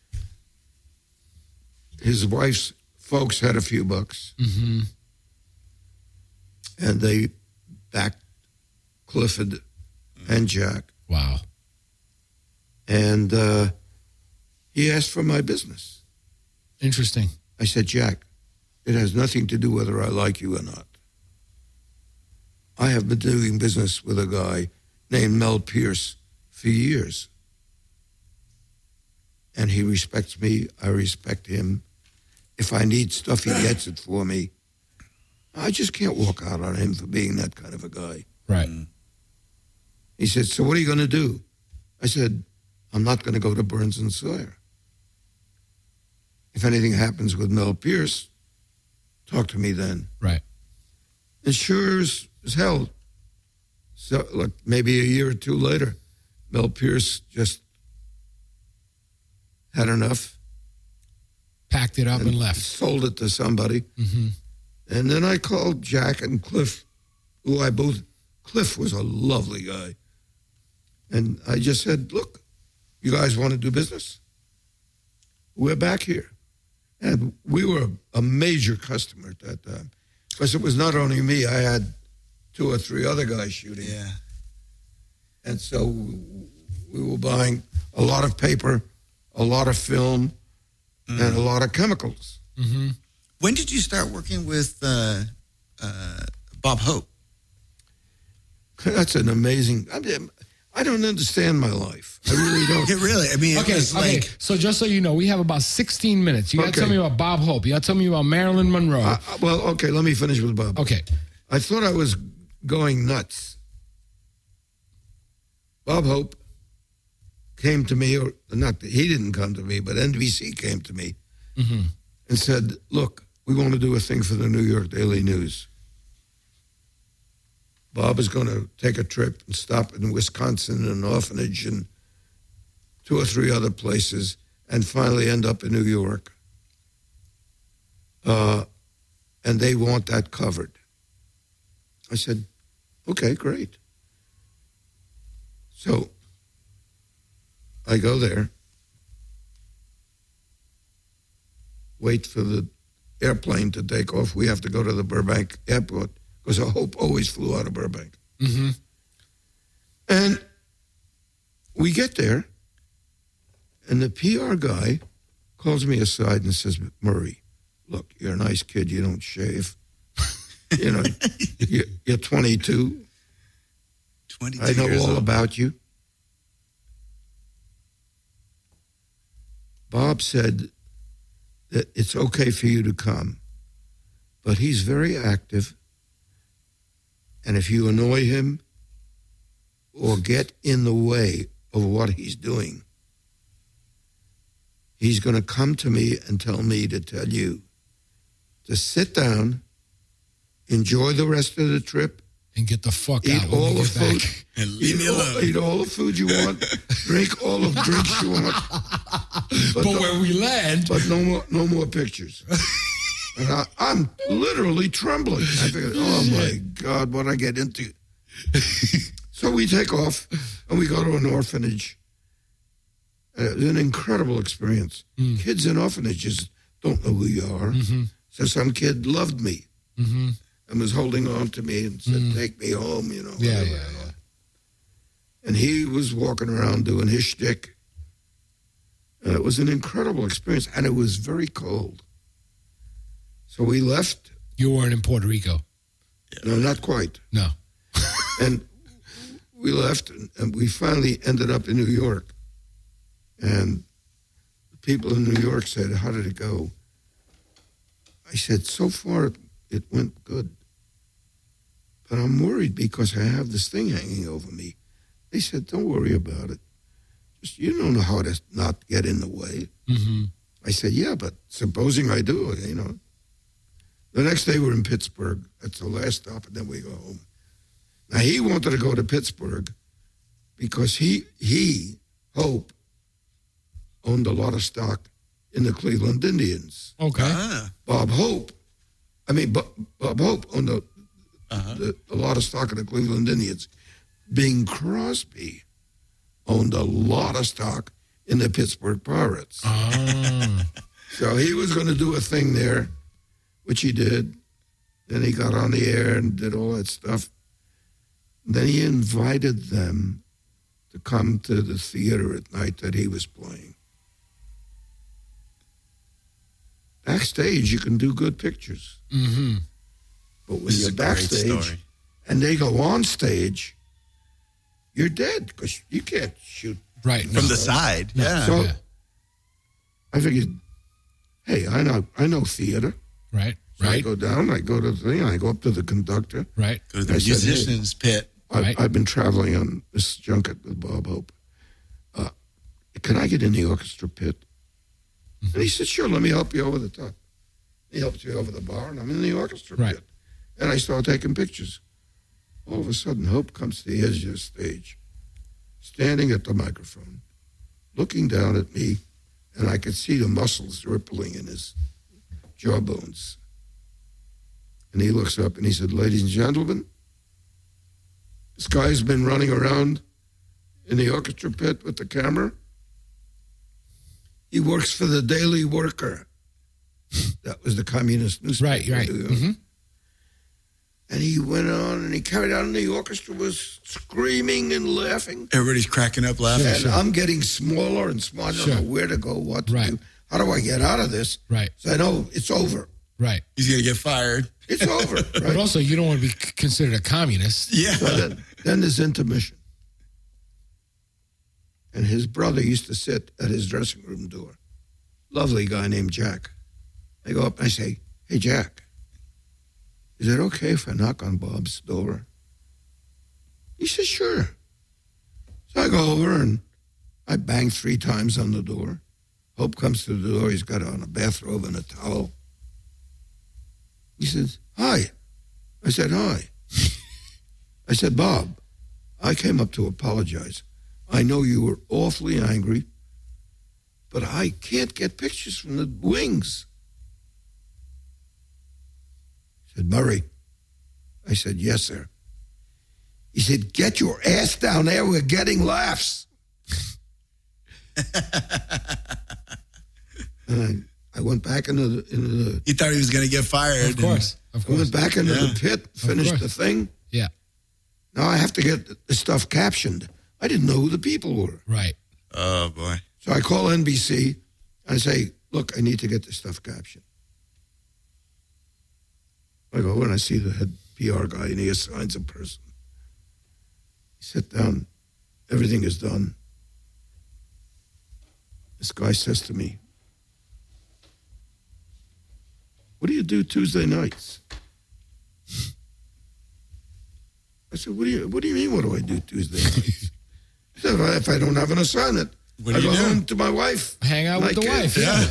His wife's folks had a few bucks. Mm-hmm. And they backed Clifford and Jack. Wow. And he asked for my business. Interesting. I said, Jack, it has nothing to do whether I like you or not. I have been doing business with a guy named Mel Pierce for years. And he respects me. I respect him. If I need stuff, he gets it for me. I just can't walk out on him for being that kind of a guy. Right. He said, so what are you going to do? I said, I'm not going to go to Burns and Sawyer. If anything happens with Mel Pierce, talk to me then. Right. And sure as hell, so like maybe a year or two later, Mel Pierce just had enough. Packed it up and left. Sold it to somebody. Mm-hmm. And then I called Jack and Cliff, Cliff was a lovely guy. And I just said, look, you guys want to do business? We're back here. And we were a major customer at that time. Because it was not only me, I had 2 or 3 other guys shooting. Yeah. And so we were buying a lot of paper, a lot of film, and a lot of chemicals. Mm-hmm. When did you start working with Bob Hope? That's an amazing... I don't understand my life. I really don't. Really? I mean, Okay. So just so you know, we have about 16 minutes. You got to tell me about Bob Hope. You got to tell me about Marilyn Monroe. Okay, let me finish with Bob. Okay. I thought I was going nuts. Bob Hope came to me, or not, he didn't come to me, but NBC came to me and said, look, we want to do a thing for the New York Daily News. Bob is going to take a trip and stop in Wisconsin, an orphanage, and 2 or 3 other places, and finally end up in New York. And they want that covered. I said, okay, great. So I go there, wait for the airplane to take off. We have to go to the Burbank airport because Hope always flew out of Burbank. Mm-hmm. And we get there, and the PR guy calls me aside and says, Murray, look, you're a nice kid. You don't shave. You know, you're 22. 22 I know years all old. about you. Bob said that it's okay for you to come, but he's very active. And if you annoy him or get in the way of what he's doing, he's going to come to me and tell me to tell you to sit down, enjoy the rest of the trip, And get the fuck Eat out when all we the get food. back. And leave me alone. Eat all the food you want. Drink all the drinks you want. But when we land... But no more pictures. And I'm literally trembling. I figured, oh my God, what I get into. So we take off and we go to an orphanage. It was an incredible experience. Kids in orphanages don't know who you are. So some kid loved me and was holding on to me and said, take me home, you know. Yeah. And he was walking around doing his shtick. And it was an incredible experience. And it was very cold. So we left. You weren't in Puerto Rico? No, not quite. No. And we left, and we finally ended up in New York. And the people in New York said, how did it go? I said, so far it went good. But I'm worried because I have this thing hanging over me. They said, don't worry about it. Just, you don't know how to not get in the way. I said, yeah, but supposing I do, you know. The next day we're in Pittsburgh. That's the last stop, and then we go home. Now, he wanted to go to Pittsburgh because he Hope, owned a lot of stock in the Cleveland Indians. Okay. Bob Hope owned a lot of stock in the Cleveland Indians. Bing Crosby owned a lot of stock in the Pittsburgh Pirates. So he was going to do a thing there, which he did. Then he got on the air and did all that stuff. Then he invited them to come to the theater at night that he was playing. Backstage, you can do good pictures. But when you're backstage and they go on stage, you're dead because you can't shoot from the side. Yeah. So I figured, hey, I know theater. Right. So I go down, I go to the thing, I go up to the conductor. Right. Go to the musician's pit. I've been traveling on this junket with Bob Hope. Can I get in the orchestra pit? And he said, sure, let me help you over the top. He helps me over the bar, and I'm in the orchestra pit. And I start taking pictures. All of a sudden, Hope comes to the edge of the stage, standing at the microphone, looking down at me, and I could see the muscles rippling in his jawbones. And he looks up and he said, ladies and gentlemen, this guy's been running around in the orchestra pit with the camera. He works for the Daily Worker. That was the communist newspaper. Right. And he went on and he carried on, and the orchestra was screaming and laughing. Everybody's cracking up laughing. And I'm getting smaller and smaller. I don't know where to go, what to do. How do I get out of this? Right. So I know it's over. Right. He's going to get fired. It's over. Right? But also, you don't want to be considered a communist. Yeah. So then there's intermission. And his brother used to sit at his dressing room door. Lovely guy named Jack. I go up and I say, hey, Jack, is it okay if I knock on Bob's door? He says, sure. So I go over and I bang 3 times on the door. Hope comes to the door. He's got on a bathrobe and a towel. He says, hi. I said, hi. I said, Bob, I came up to apologize. I know you were awfully angry, but I can't get pictures from the wings. He said, Murray. I said, yes, sir. He said, get your ass down there. We're getting laughs. And I went back into the... He thought he was going to get fired. Of course. I went back into the pit, finished the thing. Yeah. Now I have to get the stuff captioned. I didn't know who the people were. Right. Oh, boy. So I call NBC and I say, look, I need to get this stuff captioned. I go over and I see the head PR guy and he assigns a person. He sit down. Everything is done. This guy says to me, what do you do Tuesday nights? I said, what do you mean, what do I do Tuesday nights? He said, if I don't have an assignment, I go home to my wife. Hang out with the wife, yeah.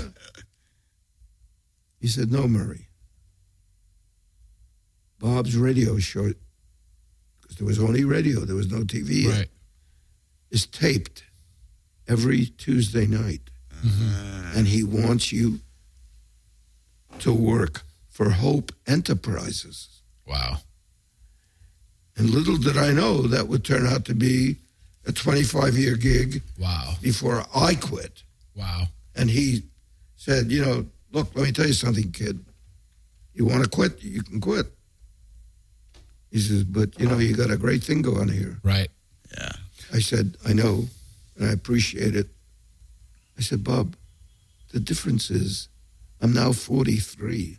He said, no, Murray. Bob's radio show because there was only radio, there was no TV yet, is taped every Tuesday night. And he wants you to work for Hope Enterprises. Wow. And little did I know that would turn out to be a 25-year gig. Wow. Before I quit. Wow. And he said, you know, look, let me tell you something, kid. You want to quit? You can quit. He says, but, you know, you got a great thing going here. Right. Yeah. I said, I know, and I appreciate it. I said, Bob, the difference is I'm now 43.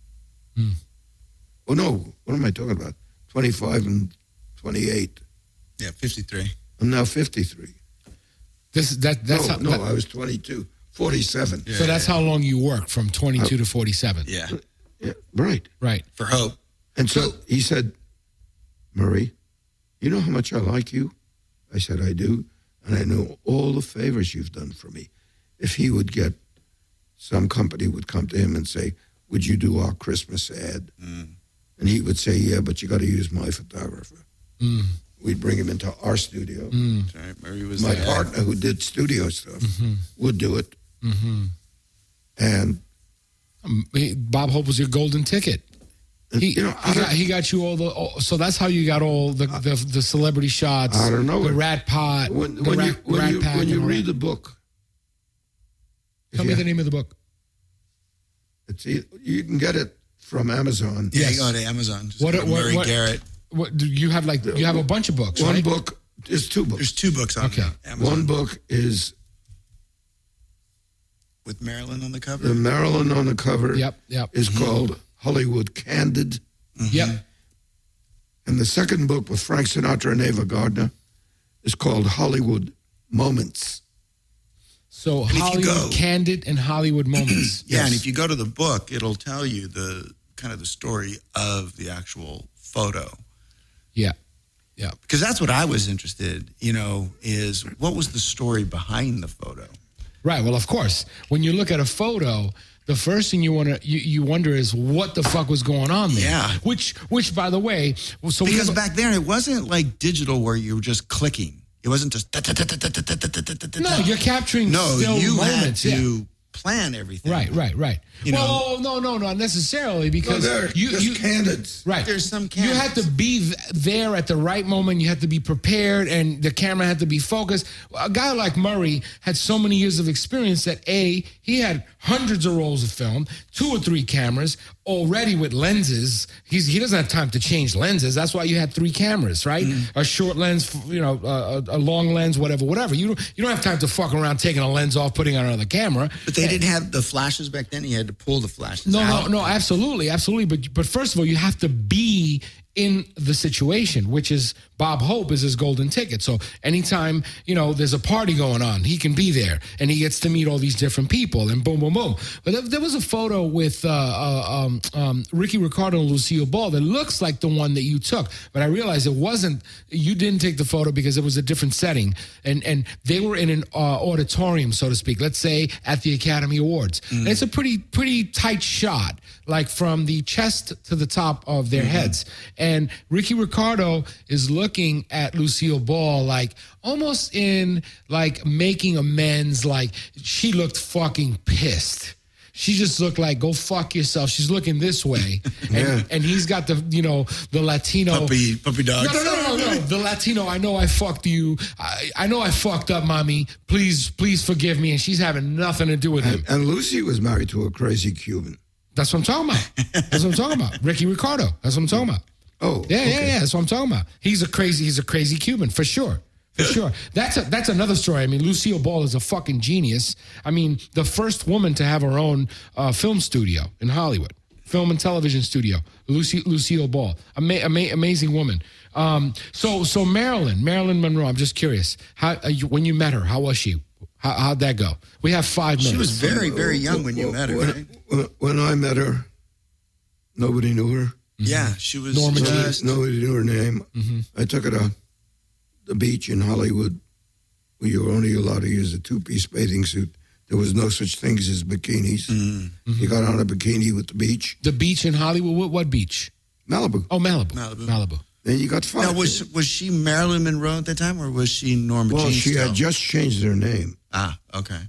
Oh, no, what am I talking about? 25 and 28. Yeah, 53. I'm now 53. I was 22, 47. So that's how long you worked, from 22 to 47. Yeah. Yeah, right. Right. For Hope. And so he said, Murray, you know how much I like you? I said, I do. And I know all the favors you've done for me. If he would get, some company would come to him and say, would you do our Christmas ad? And he would say, yeah, but you got to use my photographer. We'd bring him into our studio. That's right. Murray was My partner who did studio stuff would do it. And Bob Hope was your golden ticket. He got you all the. So that's how you got all the celebrity shots. I don't know. The Rat Pot. When you read the book. Tell me the name of the book. You can get it from Amazon. Yeah, you go to Amazon. Just Murray Garrett. What do you have? You have a bunch of books. One right? book. There's two books. There's two books on Amazon. One book is with Marilyn on the cover. The Marilyn on the cover. Yep. Is called Hollywood Candid. Yep. And the second book with Frank Sinatra and Ava Gardner is called Hollywood Moments. So Hollywood Candid and Hollywood Moments. Yeah, and if you go to the book, it'll tell you the kind of the story of the actual photo. Yeah. Because that's what I was interested, is what was the story behind the photo? Right. Well, of course, when you look at a photo, the first thing you wonder is what the fuck was going on there. Yeah. Which by the way, because back then it wasn't like digital where you were just clicking. It wasn't just No, you're capturing you moments. had to plan everything. Right. No, not necessarily, because you candids. Right. There's some candids. You had to be there at the right moment. You had to be prepared, and the camera had to be focused. A guy like Murray had so many years of experience that he had hundreds of rolls of film, 2 or 3 cameras already with lenses. He doesn't have time to change lenses. That's why you had 3 cameras, right? A short lens, a long lens, whatever. You don't have time to fuck around taking a lens off, putting on another camera. But they didn't have the flashes back then. You had to pull the flashes out. No, absolutely. But first of all, you have to be in the situation, which is Bob Hope is his golden ticket. So anytime, there's a party going on, he can be there, and he gets to meet all these different people, and boom, boom, boom. But there was a photo with Ricky Ricardo and Lucille Ball that looks like the one that you took, but I realized it wasn't. You didn't take the photo because it was a different setting, and they were in an auditorium, so to speak, let's say at the Academy Awards. And it's a pretty tight shot, like from the chest to the top of their heads. And Ricky Ricardo is looking at Lucille Ball like almost in like making amends, like she looked fucking pissed. She just looked like, go fuck yourself. She's looking this way. And he's got the Latino. Puppy dog. No. The Latino, I know I fucked you. I know I fucked up, mommy. Please forgive me. And she's having nothing to do with him. And Lucy was married to a crazy Cuban. That's what I'm talking about. Ricky Ricardo. That's what I'm talking about. Oh, yeah, okay. yeah. That's what I'm talking about. He's a crazy Cuban for sure. That's another story. I mean, Lucille Ball is a fucking genius. I mean, the first woman to have her own film studio in Hollywood, film and television studio. Lucille Ball, amazing woman. So Marilyn Monroe. I'm just curious. When you met her, how was she? How'd that go? We have 5 minutes. She was very, very young when you met her, right? When I met her, nobody knew her. Yeah, she was. Nobody knew her name. I took her to the beach in Hollywood, where you were only allowed to use a 2-piece bathing suit. There was no such things as bikinis. You got on a bikini with the beach. The beach in Hollywood? What beach? Malibu. Oh, Malibu. Then you got fired. Now, was she Marilyn Monroe at that time, or was she Norma Jean? Well, she had just changed her name. Ah, okay.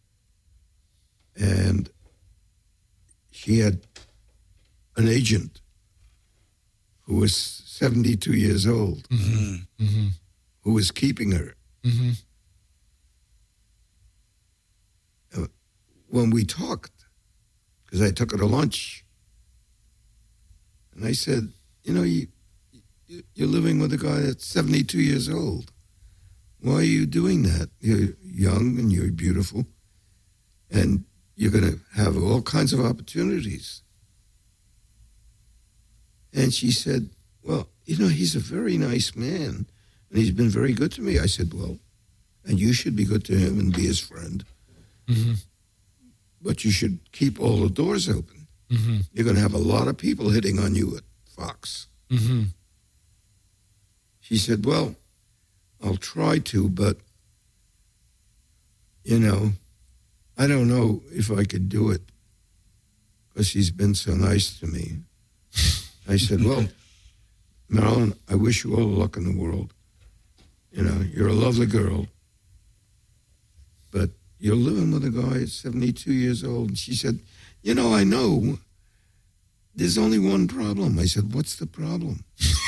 And she had an agent who was 72 years old, who was keeping her. When we talked, because I took her to lunch, and I said, you know, you're living with a guy that's 72 years old. Why are you doing that? You're young and you're beautiful, and you're going to have all kinds of opportunities. And she said, well, you know, he's a very nice man, and he's been very good to me. I said, well, and you should be good to him and be his friend. But you should keep all the doors open. You're going to have a lot of people hitting on you at Fox. She said, well, I'll try to, but, you know, I don't know if I could do it because she's been so nice to me. I said, well, Marilyn, I wish you all the luck in the world. You know, you're a lovely girl, but you're living with a guy at 72 years old. And she said, you know, I know. There's only one problem. I said, what's the problem?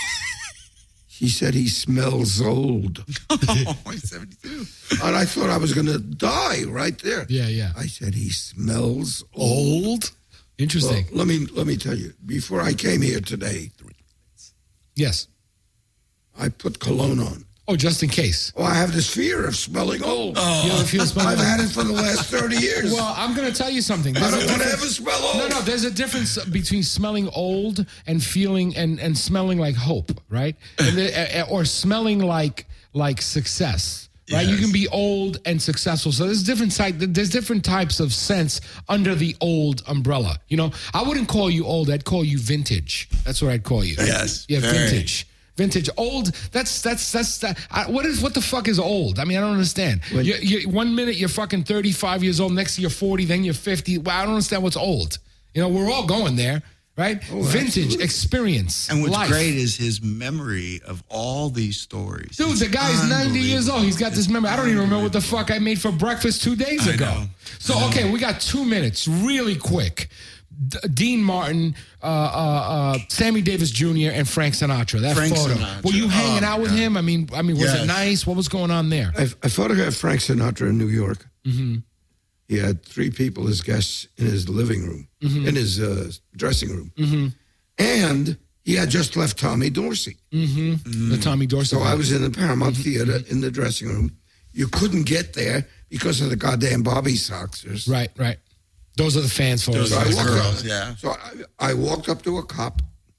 She said, he smells old. Oh, he's 72. And I thought I was going to die right there. Yeah. I said, he smells Old? Interesting. Well, let me tell you, before I came here today, Yes. I put cologne on. Oh, just in case. Oh, I have this fear of smelling old. You ever feel smelling I've old? had it for the last 30 years. Well, I'm going to tell you something. I There's a don't want to difference- ever smell old. No, there's a difference between smelling old and feeling and smelling like hope, right? Or smelling like success, right? Yes. You can be old and successful. So there's different types of sense under the old umbrella. You know, I wouldn't call you old. I'd call you vintage. That's what I'd call you. Yes, Yeah, very. vintage. Vintage, old. That's what the fuck is old? I mean, I don't understand. You 1 minute you're fucking 35 years old, next you're 40, then you're 50. Well, I don't understand what's old. You know, we're all going there, right? Vintage, absolutely. experience, And what's life. great is his memory of all these stories. Dude, the guy's 90 years old. He's got this memory. I don't even remember what the fuck I made for breakfast 2 days ago. know. So, okay, we got 2 minutes, really quick. Dean Martin, Sammy Davis Jr., and Frank Sinatra. That Frank photo. Sinatra. Were you hanging out with him? I mean, was Yes. it nice? What was going on there? I photographed Frank Sinatra in New York. He had 3 people as guests in his living room, in his dressing room. And he had just left Tommy Dorsey. The Tommy Dorsey. So I was in the Paramount Theater in the dressing room. You couldn't get there because of the goddamn Bobby Soxers. Right. Those are the fans photos. Those are the walked girls, up- yeah. So I walked up to a cop,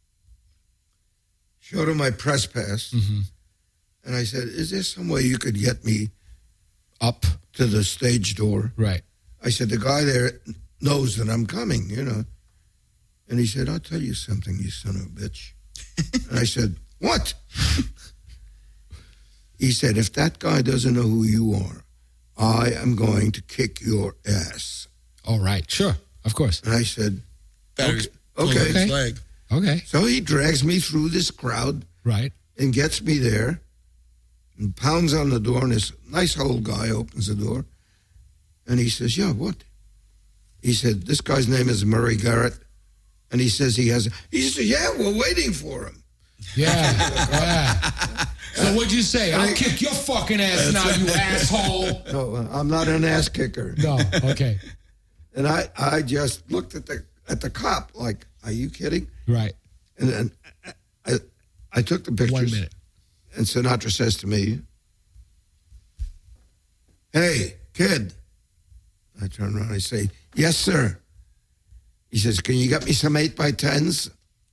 showed him my press pass, and I said, is there some way you could get me Up. to the stage door? Right. I said, the guy there knows that I'm coming, you know. And he said, I'll tell you something, you son of a bitch. And I said, what? He said, if that guy doesn't know who you are, I am going to kick your ass. All right. Sure. Of course. And I said, Batteries okay. pulling Okay. his leg. Okay. So he drags me through this crowd Right. and gets me there and pounds on the door, and this nice old guy opens the door, and he says, yeah, what? He said, this guy's name is Murray Garrett, and he says he said, yeah, we're waiting for him. Yeah. So what'd you say? I'll kick your fucking ass now, you asshole. No, I'm not an ass kicker. No. Okay. And I just looked at the cop like, are you kidding? Right. And then I took the pictures. 1 minute. And Sinatra says to me, hey, kid. I turn around and I say, yes, sir. He says, can you get me some 8x10s?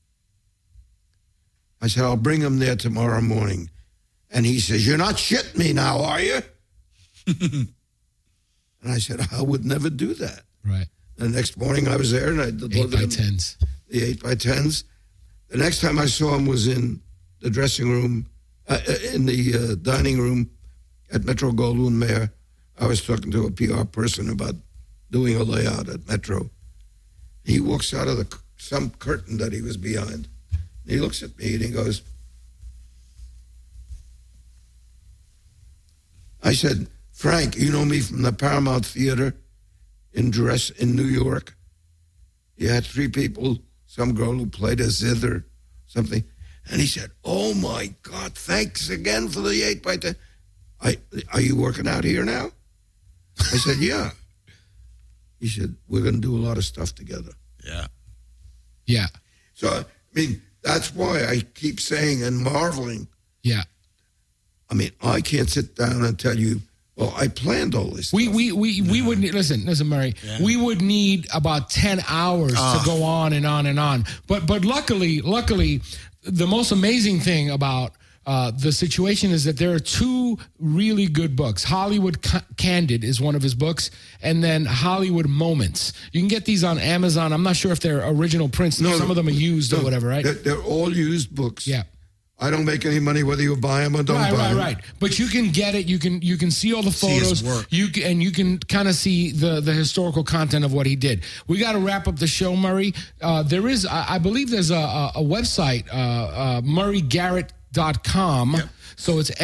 I said, I'll bring them there tomorrow morning. And he says, you're not shitting me now, are you? And I said, I would never do that. Right. The next morning I was there and I delivered 8x10s. the 8x10s. The next time I saw him was in the dressing room, in the dining room at Metro Goldwyn Mayer. I was talking to a PR person about doing a layout at Metro. He walks out of some curtain that he was behind. And he looks at me and he goes, I said, Frank, you know me from the Paramount Theater in New York. You had 3 people, some girl who played a zither, something. And he said, oh, my God, thanks again for the 8x10. Are you working out here now? I said, yeah. He said, we're going to do a lot of stuff together. Yeah. Yeah. So, I mean, that's why I keep saying and marveling. Yeah. I mean, I can't sit down and tell you, well, I planned all this stuff. We would need, listen, Murray. Yeah. We would need about 10 hours to go on and on and on. But luckily, the most amazing thing about the situation is that there are 2 really good books. Hollywood Candid is one of his books, and then Hollywood Moments. You can get these on Amazon. I'm not sure if they're original prints. Some of them are used or whatever, right? They're all used books. Yeah. I don't make any money whether you buy them or don't buy them. Right. But you can get it. You can see all the photos. See his work. You can kind of see the historical content of what he did. We got to wrap up the show, Murray. There is, I believe, there's a website, MurrayGarrett.com. Yep. So it's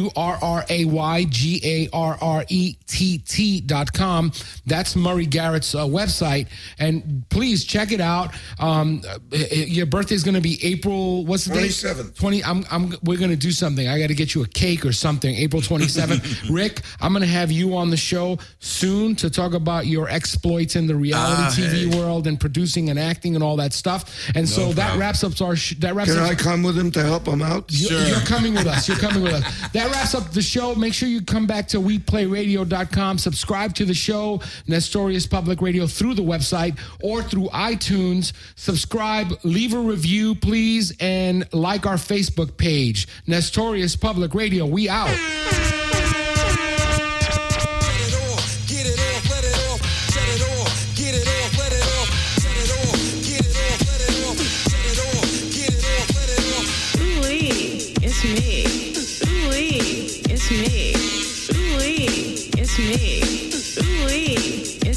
MurrayGarrett.com. That's Murray Garrett's website. And please check it out. Your birthday is going to be April, what's the 27th. date? We're going to do something. I got to get you a cake or something. April 27th. Rick, I'm going to have you on the show soon to talk about your exploits in the reality TV world and producing and acting and all that stuff. And that wraps up our Can I come with him to help him out? Sure. You're coming with us. That wraps up the show. Make sure you come back to WePlayRadio.com. Subscribe to the show, Nestorius Public Radio, through the website or through iTunes. Subscribe, leave a review, please, and like our Facebook page, Nestorius Public Radio. We out.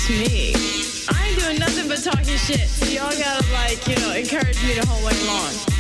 Talking shit, so y'all gotta encourage me the whole way along.